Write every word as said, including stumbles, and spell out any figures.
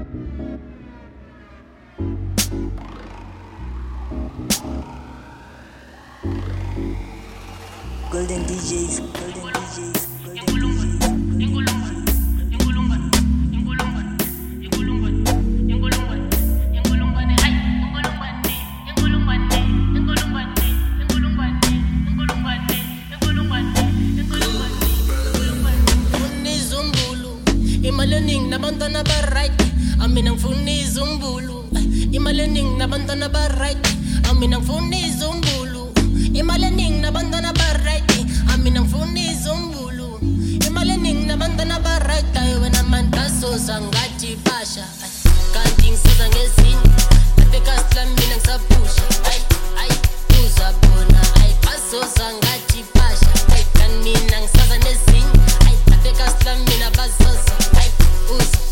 Golden D Js, Golden D Js, Imalening nabantwana ba right, aminang funi zumbulu. Imalening nabantwana ba right, aminang funi zumbulu. Imalening nabantwana ba right, aminang funi zumbulu. Imalening nabantwana ba right, tayo naman kaso sangathi pasha. Kanting sa ngezini, ate kasla minang sa pusha. Ay ay uzabona ay kaso sangathi pasha. Ay kaninang sa ngezini, ay ate kasla mina basosa. Usa